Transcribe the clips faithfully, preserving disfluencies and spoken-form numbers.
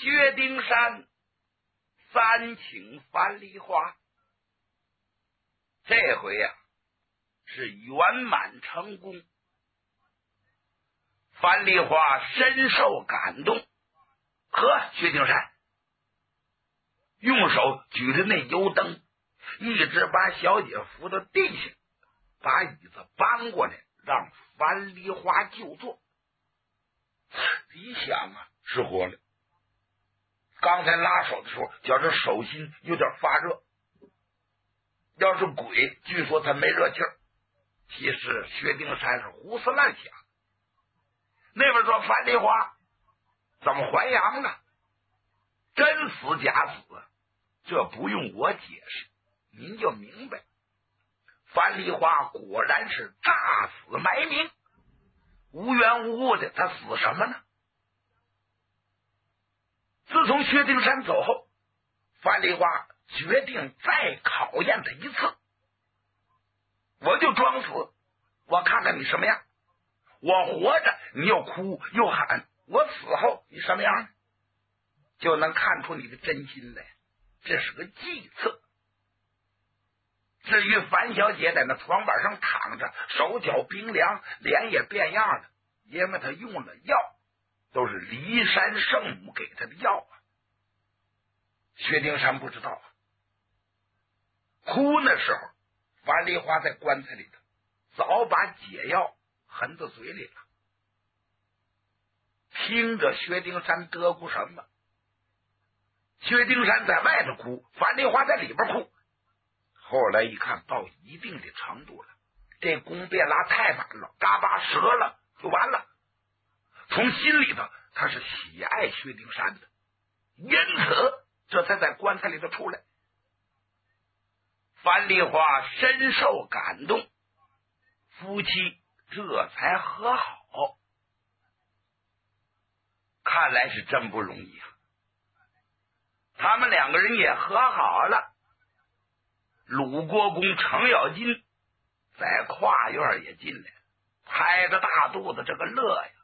薛丁山三请樊梨花，这回呀、啊、是圆满成功。樊梨花深受感动，呵，薛丁山用手举着那油灯，一直把小姐扶到地下，把椅子搬过来，让樊梨花就坐。一想啊，是活了。刚才拉手的时候，觉着手心有点发热。要是鬼，据说他没热气儿。其实薛丁山是胡思乱想。那边说樊梨花怎么还阳了？真死假死？这不用我解释，您就明白。樊梨花果然是诈死埋名，无缘无故的，他死什么呢？自从薛丁山走后，樊梨花决定再考验他一次。我就装死，我看看你什么样。我活着你又哭又喊，我死后你什么样，就能看出你的真心来。这是个计策。至于樊小姐在那床板上躺着，手脚冰凉，脸也变样了，因为她用了药，都是骊山圣母给她的药啊。薛丁山不知道啊。哭那时候，樊梨花在棺材里头早把解药含到嘴里了。听着薛丁山得咕什么？薛丁山在外头哭，樊梨花在里边哭。后来一看到一定的程度了，这宫别拉太满了，嘎巴折了就完了。从心里头他是喜爱薛丁山的，因此这才在棺材里头出来。樊梨花深受感动，夫妻这才和好。看来是真不容易啊。他们两个人也和好了。鲁国公程咬金在跨院也进来，拍着大肚子这个乐呀。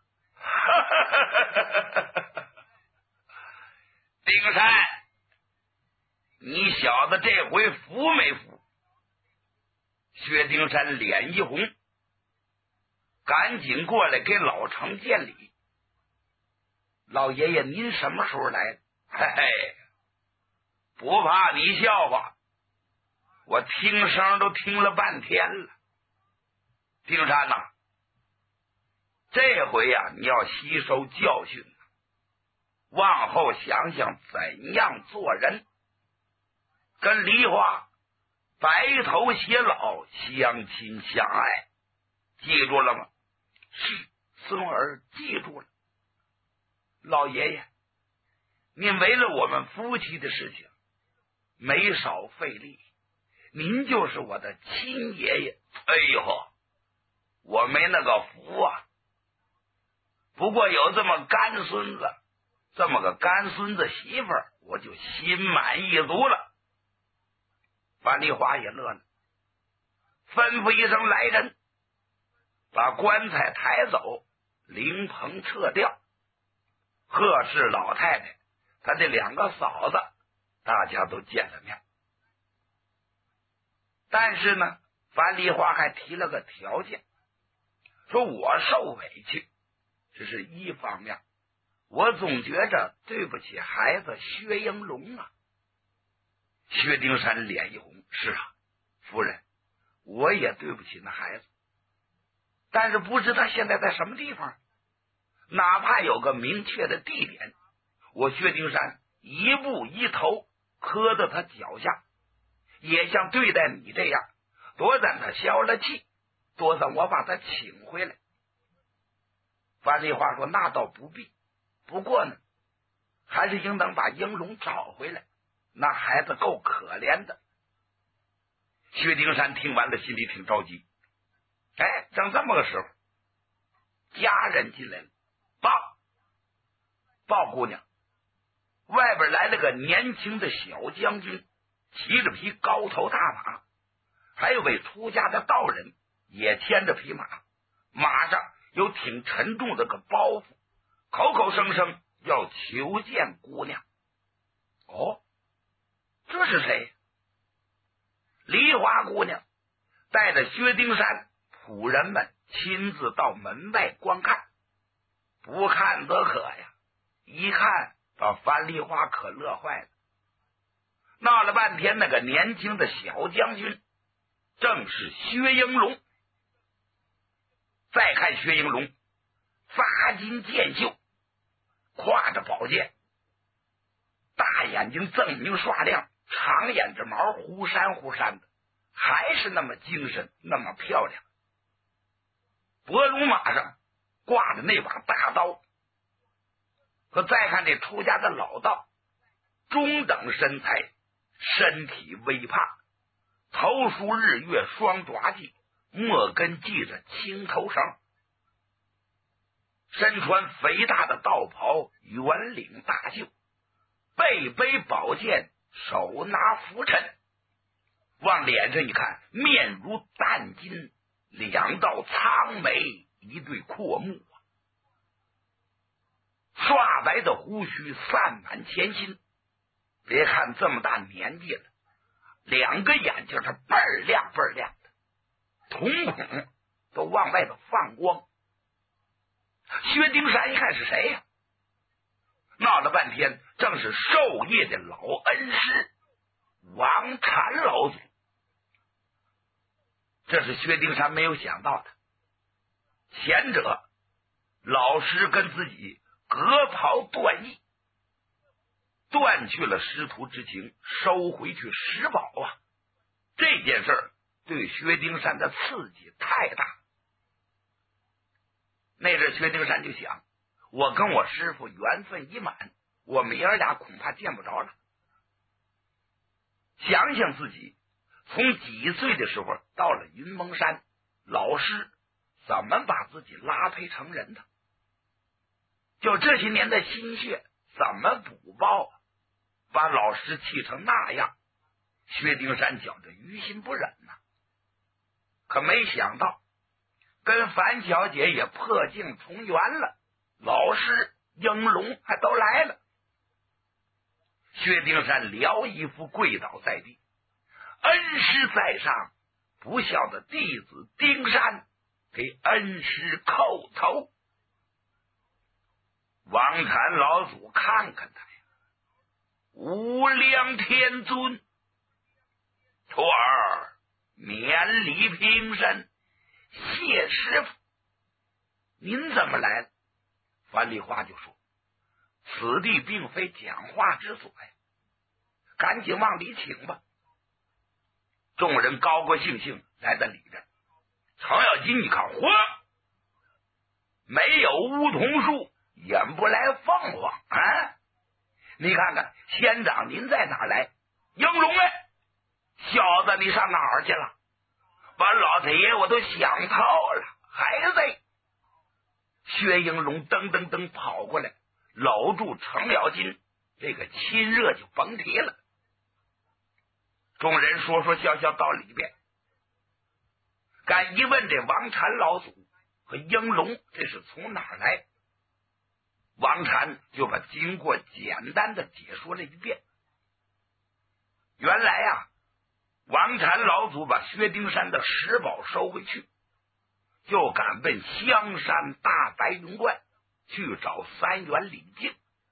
丁山，你小子这回服没服？薛丁山脸一红，赶紧过来给老程见礼。老爷爷您什么时候来？嘿嘿，不怕你笑话，我听声都听了半天了。丁山呐、啊，这回呀、啊、你要吸收教训，往后想想怎样做人，跟梨花白头偕老，相亲相爱，记住了吗？是，孙儿记住了。老爷爷，您为了我们夫妻的事情没少费力，您就是我的亲爷爷。哎呦，我没那个福啊，不过有这么干孙子，这么个干孙子媳妇儿，我就心满意足了。樊梨花也乐了，吩咐一声来人，把棺材抬走，灵棚撤掉。贺氏老太太她的两个嫂子大家都见了面，但是呢樊梨花还提了个条件，说我受委屈这是一方面，我总觉着对不起孩子薛英龙啊。薛丁山脸一红，是啊，夫人，我也对不起那孩子，但是不知他现在在什么地方，哪怕有个明确的地点，我薛丁山一步一头磕到他脚下，也像对待你这样，多让他消了气，多让我把他请回来。樊梨花说那倒不必，不过呢还是应当把英龙找回来，那孩子够可怜的。薛丁山听完了心里挺着急。哎，正这么个时候，家人进来了，报报姑娘，外边来了个年轻的小将军，骑着匹高头大马，还有位出家的道人也牵着匹马，马上有挺沉重的个包袱，口口声声要求见姑娘。哦，这是谁？梨花姑娘带着薛丁山仆人们亲自到门外观看，不看则可呀，一看把樊梨花可乐坏了。闹了半天，那个年轻的小将军正是薛英龙。再看薛英龙，发襟剑袖，挎着宝剑，大眼睛锃明刷亮，长眼着毛忽闪忽闪的，还是那么精神，那么漂亮。伯龙马上挂着那把大刀。可再看这出家的老道，中等身材，身体微胖，头梳日月双爪髻，末根系着青头绳，身穿肥大的道袍，圆领大袖，背背宝剑，手拿拂尘，往脸上一看，面如淡金，两道苍眉，一对阔目，刷白的胡须散满前心。别看这么大年纪了，两个眼睛是倍儿亮倍儿亮的，瞳孔都往外头放光。薛丁山一看是谁呀、啊？闹了半天，正是授业的老恩师王禅老祖。这是薛丁山没有想到的，前者老师跟自己隔袍断义，断去了师徒之情，收回去石宝啊！这件事儿对薛丁山的刺激太大。那阵薛丁山就想，我跟我师傅缘分已满，我们爷儿俩恐怕见不着了。想想自己从几岁的时候到了云蒙山，老师怎么把自己拉配成人的？就这些年的心血怎么补报啊？把老师气成那样，薛丁山觉得于心不忍呐、啊。可没想到跟樊小姐也破镜重圆了，老师英龙还都来了。薛丁山撩衣服跪倒在地，恩师在上，不孝的弟子丁山给恩师叩头。王禅老祖看看他呀，无量天尊，徒儿免礼平身，谢师傅。您怎么来了？樊梨花就说，此地并非讲话之所呀，赶紧往里请吧。众人高高兴兴来到里边，程咬金一看，嚯，没有梧桐树引不来凤凰啊！你看看仙长您在哪来？英龙哎，小子你上哪儿去了？把老太爷我都想透了，孩子！薛英龙噔噔噔跑过来，搂住程咬金，这个亲热就甭提了。众人说说笑笑到里边，敢一问这王禅老祖和英龙这是从哪儿来？王禅就把经过简单的解说了一遍。原来啊，王禅老祖把薛丁山的石宝收回去，就赶奔香山大白云观去找三元李靖。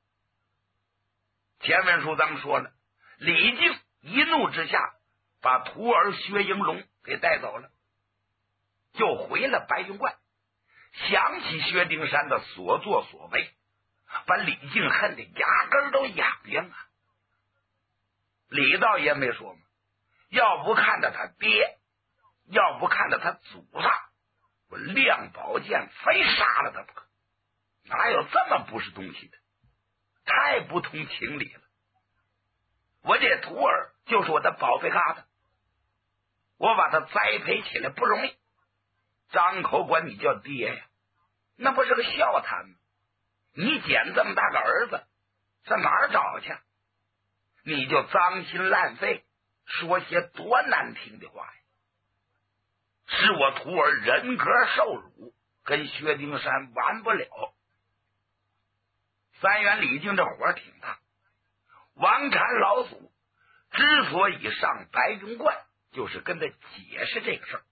前文书咱们说了，李靖一怒之下把徒儿薛英龙给带走了，就回了白云观，想起薛丁山的所作所为，把李靖恨得牙根都痒痒啊。李道爷没说吗？要不看着他爹，要不看着他祖上，我亮宝剑非杀了他不可。哪有这么不是东西的？太不通情理了。我这徒儿就是我的宝贝疙瘩，我把他栽培起来不容易，张口管你叫爹呀，那不是个笑谈吗？你捡这么大个儿子上哪儿找去？你就脏心烂肺，说些多难听的话呀！是我徒儿人格受辱，跟薛丁山完不了。 三元李靖这火挺大，王禅老祖之所以上白云观，就是跟他解释这个事儿。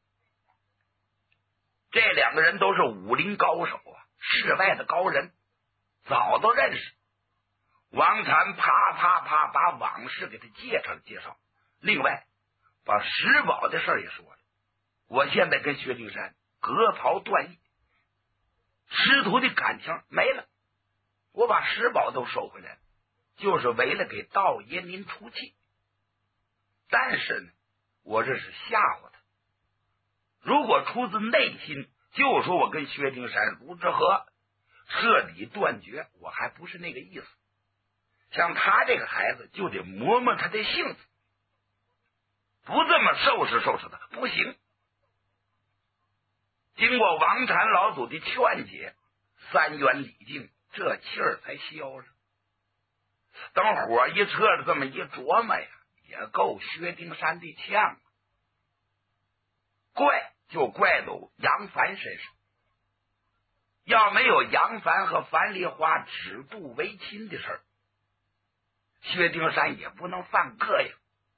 这两个人都是武林高手啊，世外的高人，早都认识。王禅啪啪啪把往事给他介绍介绍，另外把石宝的事儿也说了。我现在跟薛丁山隔袍断义，师徒的感情没了，我把石宝都收回来了，就是为了给道爷您出气。但是呢，我这是吓唬他，如果出自内心就说我跟薛丁山如之河彻底断绝，我还不是那个意思。像他这个孩子就得磨磨他的性子，不这么收拾收拾他不行。经过王禅老祖的劝解，三元李靖这气儿才消了。等火一撤了，这么一琢磨呀，也够薛丁山的呛。怪就怪到杨凡身上，要没有杨凡和樊梨花指度为亲的事儿，薛丁山也不能犯膈应。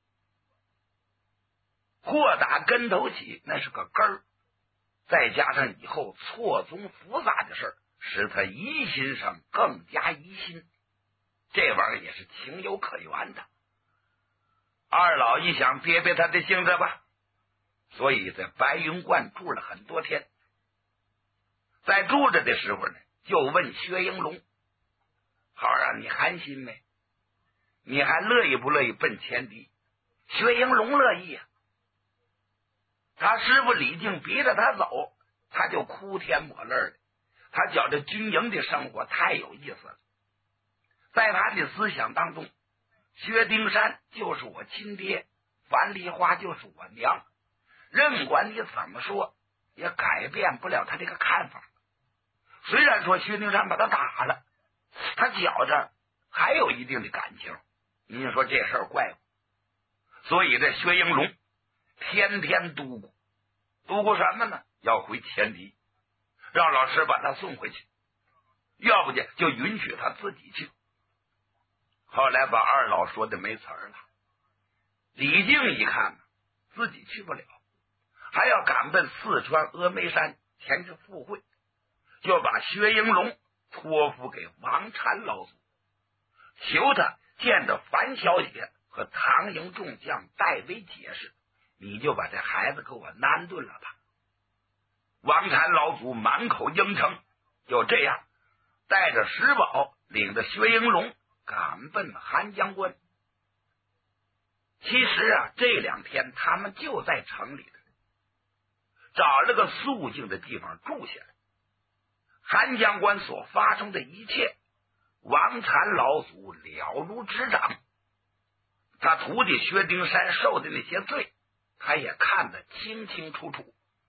祸打跟头起，那是个根儿，再加上以后错综复杂的事儿，使他疑心上更加疑心，这玩意儿也是情有可原的。二老一想憋憋他的性子吧，所以在白云观住了很多天。在住着的时候呢，就问薛英龙：好啊，你寒心没？你还乐意不乐意奔前敌？薛英龙乐意啊，他师傅李靖逼着他走，他就哭天抹泪的。他觉得军营的生活太有意思了，在他的思想当中，薛丁山就是我亲爹，樊梨花就是我娘，任管你怎么说也改变不了他这个看法。虽然说薛丁山把他打了，他觉着还有一定的感情，您说这事儿怪不？所以这薛英龙天天嘟咕嘟咕什么呢？要回前敌，让老师把他送回去，要不就就允许他自己去。后来把二老说的没词儿了，李靖一看自己去不了，还要赶奔四川峨眉山前去赴会，就把薛英龙托付给王禅老祖，求他见着樊小姐和唐营众将代为解释，你就把这孩子给我难顿了吧。王禅老祖满口应承，就这样带着石宝领着薛英龙赶奔韩江关。其实啊，这两天他们就在城里的找了个肃静的地方住下来。韩江关所发生的一切，王禅老祖了如指掌，他徒弟薛丁山受的那些罪，他也看得清清楚楚。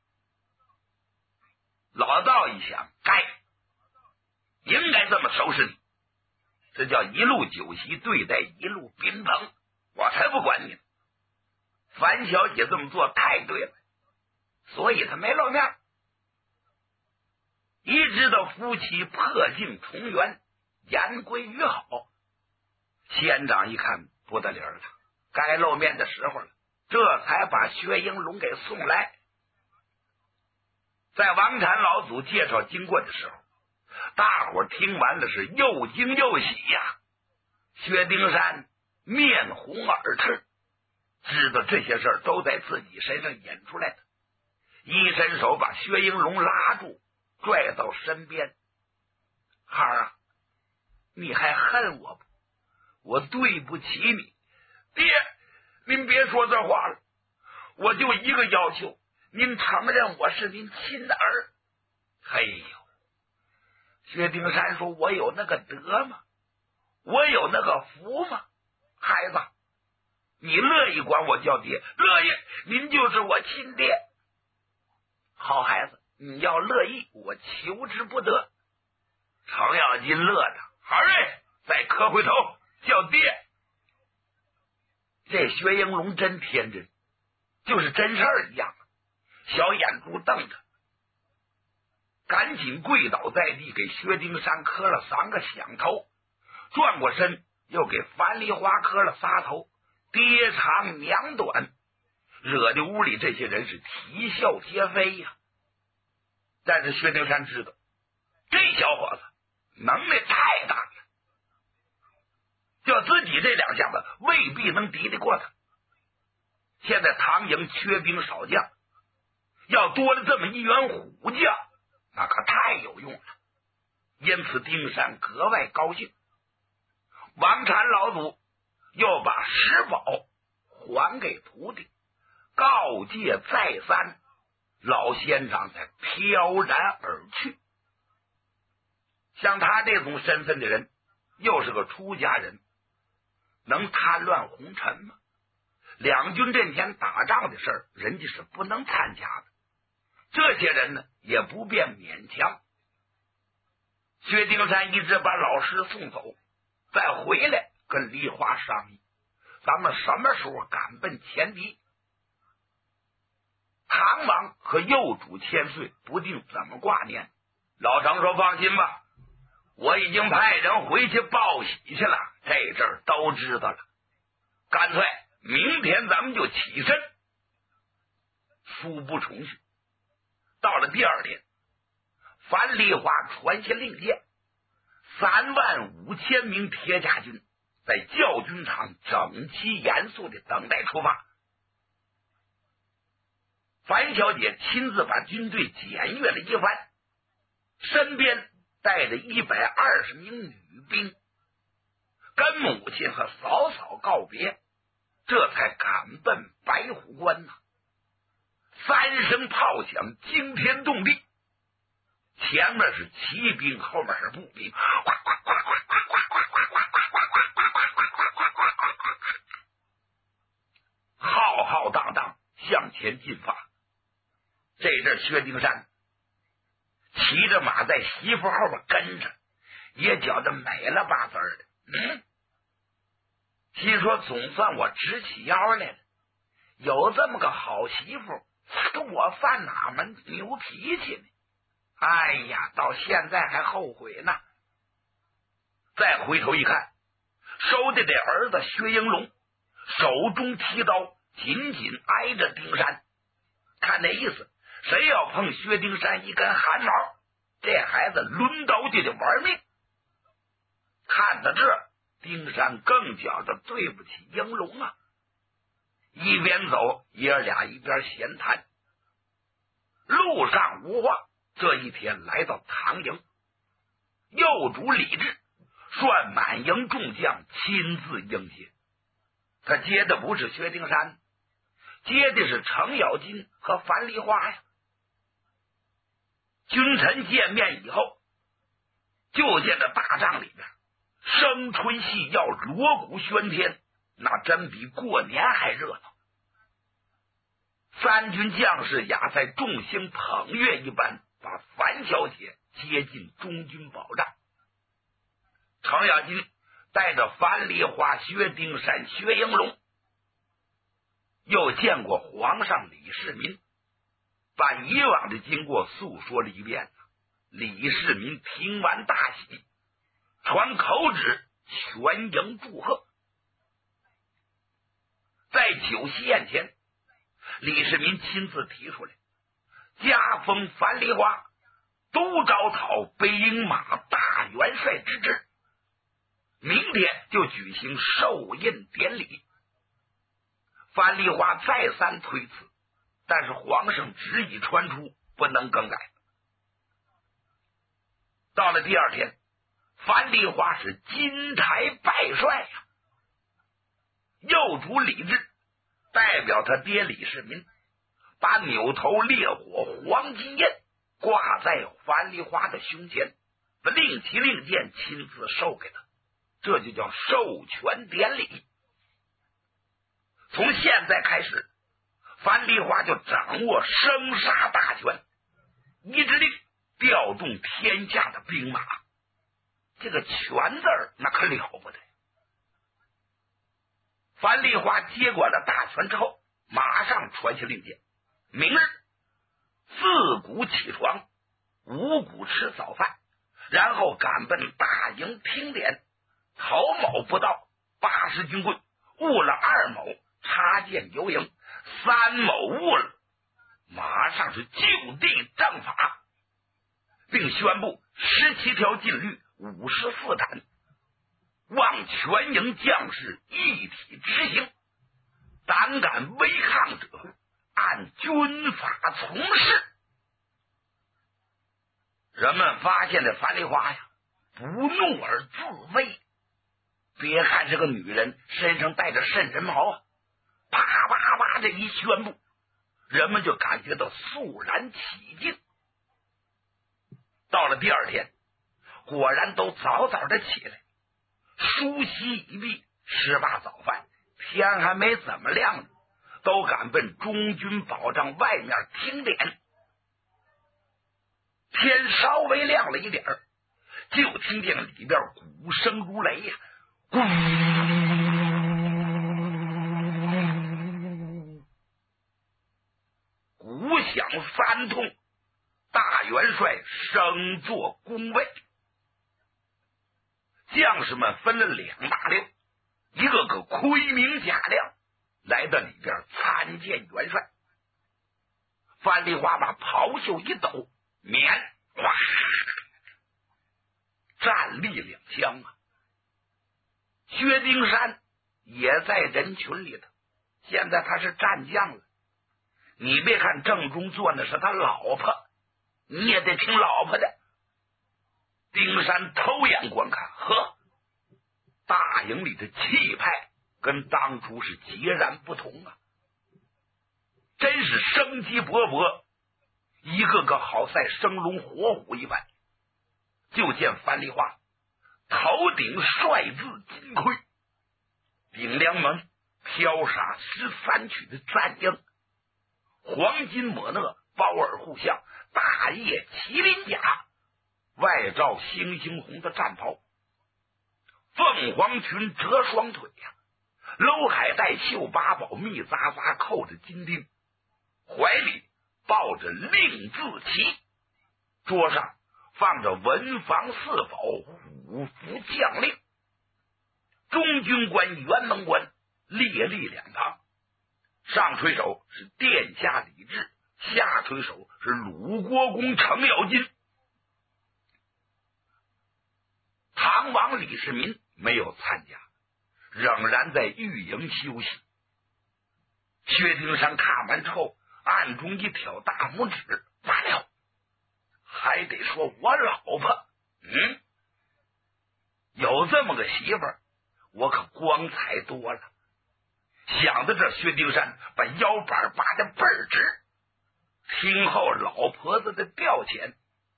老道一想，该应该这么收拾你，这叫一路酒席对待一路宾朋，我才不管你呢。樊小姐这么做太对了，所以他没露面。一直到夫妻破镜重圆，言归于好，县长一看不得了了，该露面的时候了，这才把薛英龙给送来。在王禅老祖介绍经过的时候，大伙听完了是又惊又喜呀。薛丁山面红耳赤，知道这些事儿都在自己身上演出来的，一伸手把薛英龙拉住，拽到身边。孩儿啊，你还恨我不？我对不起你。爹，您别说这话了，我就一个要求，您承认我是您亲儿。嘿呦，薛丁山说，我有那个德吗？我有那个福吗？孩子，你乐意管我叫爹？乐意，您就是我亲爹。好孩子，你要乐意，我求之不得。程咬金乐着，好嘞，再磕回头叫爹。这薛英龙真天真，就是真事儿一样，小眼珠瞪着。 赶紧跪倒在地，给薛丁山磕了三个响头，转过身又给樊梨花磕了仨头，爹长娘短，惹得屋里这些人是啼笑皆非呀。但是薛丁山知道这小伙子能耐太大了，就自己这两下子未必能敌得过他。现在唐营缺兵少将，要多了这么一员虎将，那可太有用了。因此丁山格外高兴。王禅老祖又把石宝还给徒弟，告诫再三，老仙长才飘然而去。像他这种身份的人，又是个出家人，能贪乱红尘吗？两军阵前打仗的事儿，人家是不能参加的。这些人呢，也不便勉强。薛丁山一直把老师送走，再回来跟梨花商议，咱们什么时候赶奔前敌？唐王和幼主千岁不定怎么挂念。老程说：“放心吧，我已经派人回去报喜去了，这阵儿都知道了。干脆明天咱们就起身。”书不重叙。到了第二天，樊梨花传下令箭，三万五千名铁甲军在教军场整齐严肃的等待出发。樊小姐亲自把军队检阅了一番，身边带着一百二十名女兵，跟母亲和嫂嫂告别，这才赶奔白虎关呐。三声炮响惊天动地，前面是骑兵，后面是步兵，浩浩荡荡向前进发。这阵薛丁山骑着马在媳妇后边跟着，也觉得美了巴子的。嗯，心说总算我直起腰来了，有这么个好媳妇，跟我犯哪门牛脾气呢？哎呀，到现在还后悔呢。再回头一看，收的这儿子薛应龙手中提刀，紧紧挨着丁山，看那意思，谁要碰薛丁山一根汗毛，这孩子抡刀就得玩命。看到这，丁山更觉得对不起应龙啊。一边走，爷儿俩一边闲谈。路上无话，这一天来到唐营，右主李治率满营众将亲自迎接。他接的不是薛丁山，接的是程咬金和樊梨花呀。君臣见面以后，就见这大帐里边生春戏要，锣鼓喧天，那真比过年还热闹。三军将士呀，在众星捧月一般，把樊小姐接进中军保障。程咬金带着樊梨花、薛丁山、薛应龙，又见过皇上李世民，把以往的经过诉说了一遍。李世民听完大喜，传口旨全营祝贺。在酒席宴前，李世民亲自提出来，加封樊梨花都招讨北营马大元帅之职，明天就举行授印典礼。樊梨花再三推辞，但是皇上旨意传出，不能更改。到了第二天，樊梨花是金台拜帅呀。右主李治代表他爹李世民，把扭头烈火黄金印挂在樊梨花的胸前，令旗令箭亲自授给他，这就叫授权典礼。从现在开始，樊梨花就掌握生杀大权，一指令调动天下的兵马，这个权字儿那可了不得。樊梨花接管了大权之后，马上传下令箭，明日自古起床， 五谷吃早饭，然后赶奔大营听点。陶某不到，八十军棍误了二某，插剑游营，三某误了，马上是就地正法，并宣布十七条禁律，五十四胆，望全营将士一体执行，胆敢违抗者按军法从事。人们发现这樊梨花呀，不怒而自威。别看这个女人身上带着渗人毛啊，啪啪啪这一宣布，人们就感觉到肃然起敬。到了第二天，果然都早早的起来，梳洗已毕，吃罢早饭，天还没怎么亮呢，都赶奔中军保障外面听点。天稍微亮了一点，就听见里边鼓声如雷呀、啊，鼓响三通，大元帅升座恭位。将士们分了两大溜，一个个盔明甲亮，来到里边参见元帅。樊梨花把袍袖一抖，免哗，站立两枪啊！薛丁山也在人群里头，现在他是战将了。你别看正中坐的是他老婆，你也得听老婆的。丁山偷眼观看，呵，大营里的气派跟当初是截然不同啊，真是生机勃勃，一个个好赛生龙活虎一般。就见樊梨花头顶帅字金盔，顶梁门飘洒十三曲的战鹰，黄金抹讷，包耳护项，大叶麒麟甲，外罩猩猩红的战袍，凤凰裙折双腿呀、啊，搂海带绣八宝，密匝匝扣着金钉，怀里抱着令字旗，桌上放着文房四宝，五福将令，中军官、辕门官列立两旁，上推手是殿下李治，下推手是鲁国公程咬金。唐王李世民没有参加，仍然在御营休息。薛丁山看完之后，暗中一挑大拇指，罢了，还得说我老婆，嗯，有这么个媳妇儿，我可光彩多了。想到这，薛丁山把腰板拔得倍儿直，听候老婆子的调遣。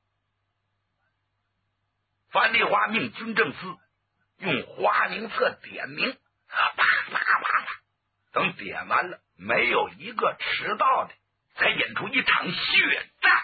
樊梨花命军政司用花名册点名，啪啪啪啪，等点完了，没有一个迟到的，才演出一场血战。